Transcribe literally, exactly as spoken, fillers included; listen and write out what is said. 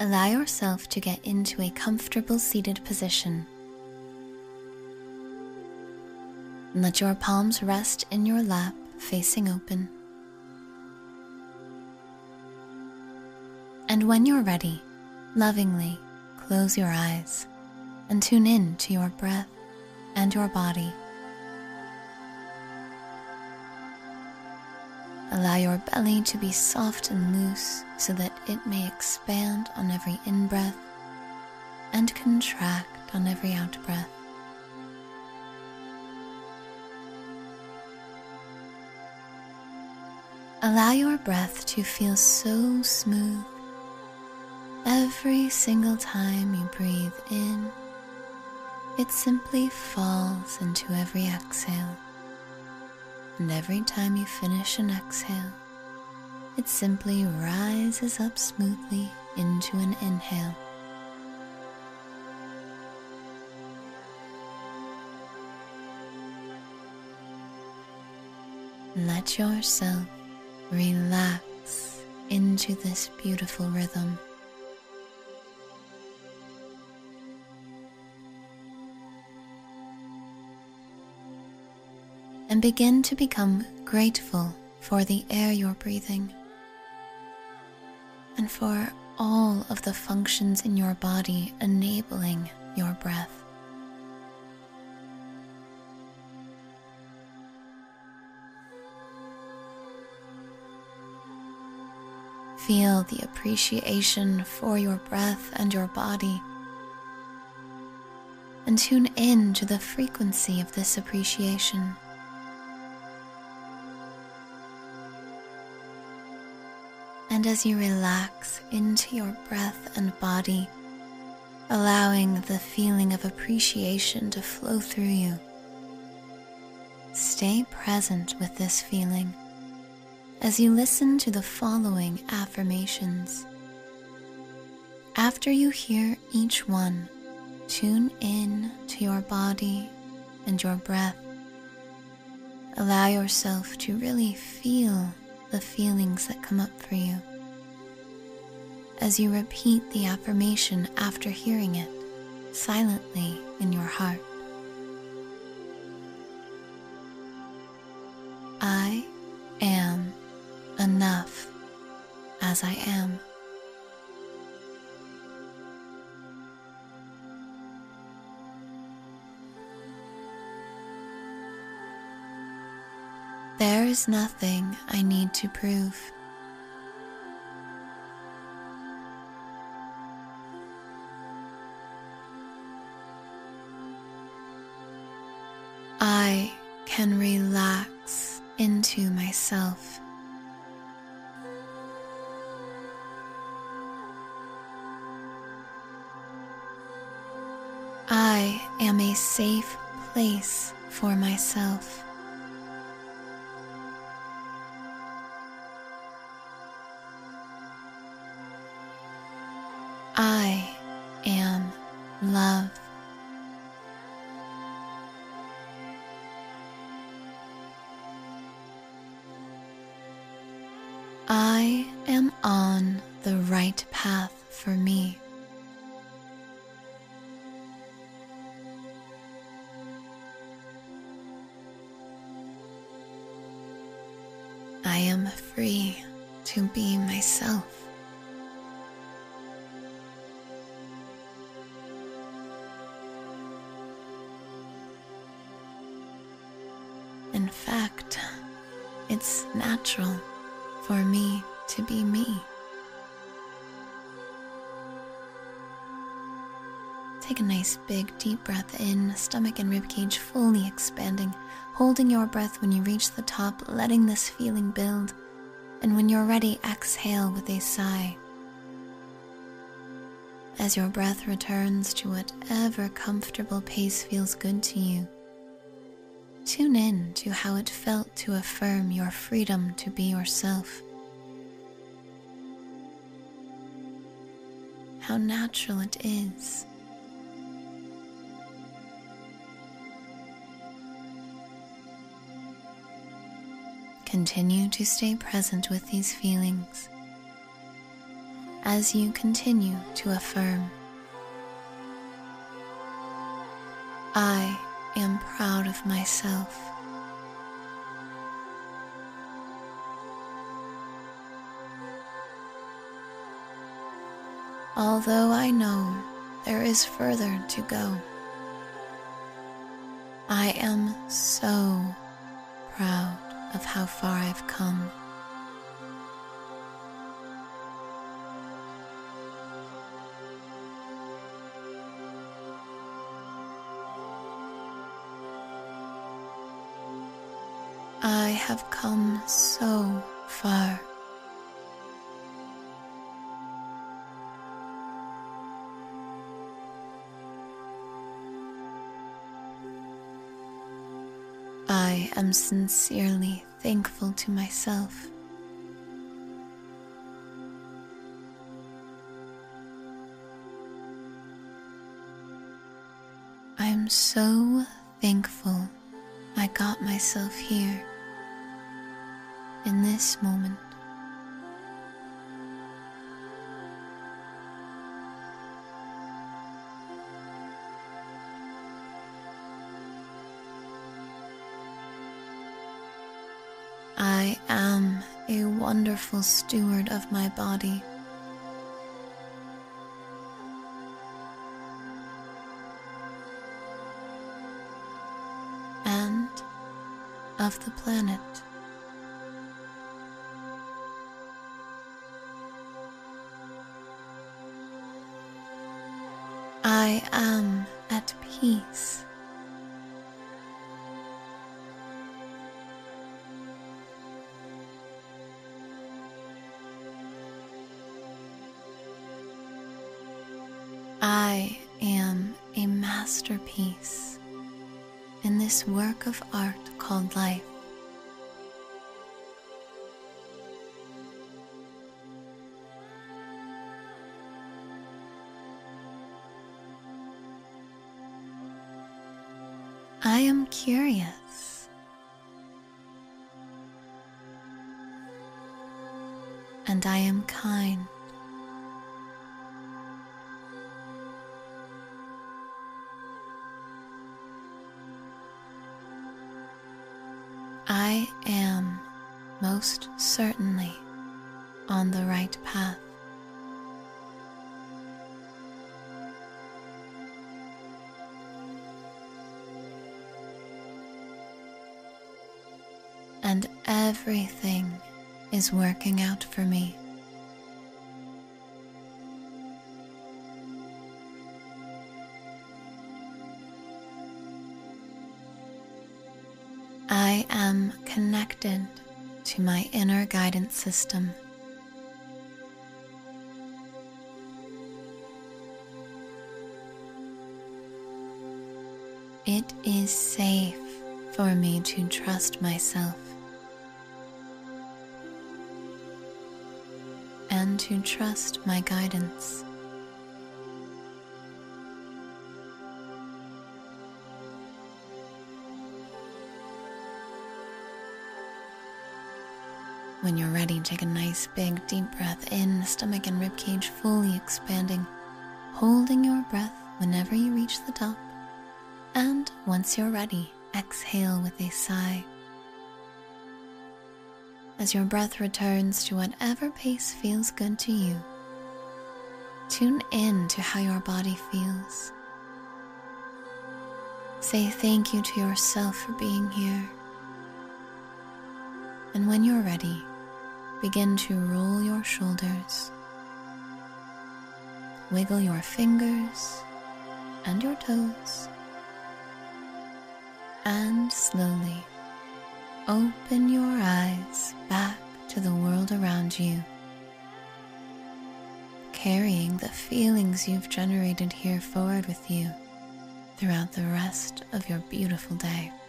allow yourself to get into a comfortable seated position. Let your palms rest in your lap, facing open. And when you're ready, lovingly close your eyes and tune in to your breath and your body. Allow your belly to be soft and loose so that it may expand on every in-breath and contract on every out-breath. Allow your breath to feel so smooth every single time you breathe in. It simply falls into every exhale. And every time you finish an exhale, it simply rises up smoothly into an inhale. Let yourself relax into this beautiful rhythm. And begin to become grateful for the air you're breathing and for all of the functions in your body enabling your breath. Feel the appreciation for your breath and your body, and tune in to the frequency of this appreciation. And as you relax into your breath and body, allowing the feeling of appreciation to flow through you, stay present with this feeling as you listen to the following affirmations. After you hear each one, tune in to your body and your breath. Allow yourself to really feel the feelings that come up for you as you repeat the affirmation after hearing it silently in your heart. I am enough as I am. There is nothing I need to prove. I can relax into myself. I am a safe place for myself. I am love. I am on the right path for me. I am free to be myself. In fact, it's natural for me to be me. Take a nice big deep breath in, stomach and ribcage fully expanding, holding your breath when you reach the top, letting this feeling build, and when you're ready, exhale with a sigh. As your breath returns to whatever comfortable pace feels good to you, tune in to how it felt to affirm your freedom to be yourself. How natural it is. Continue to stay present with these feelings as you continue to affirm, I am proud of myself. Although I know there is further to go, I am so proud of how far I've come. I have come so far. I am sincerely thankful to myself. I am so thankful I got myself here in this moment. I am a wonderful steward of my body. And of the planet. I am at peace. I am a masterpiece in this work of art called life. I am curious. And I am kind. I am most certainly on the right path. And everything is working out for me. I am connected to my inner guidance system. It is safe for me to trust myself and to trust my guidance. When you're ready, take a nice big deep breath in, stomach and ribcage fully expanding, holding your breath whenever you reach the top. And once you're ready, exhale with a sigh. As your breath returns to whatever pace feels good to you, tune in to how your body feels. Say thank you to yourself for being here. And when you're ready, begin to roll your shoulders, wiggle your fingers and your toes, and slowly open your eyes back to the world around you, carrying the feelings you've generated here forward with you throughout the rest of your beautiful day.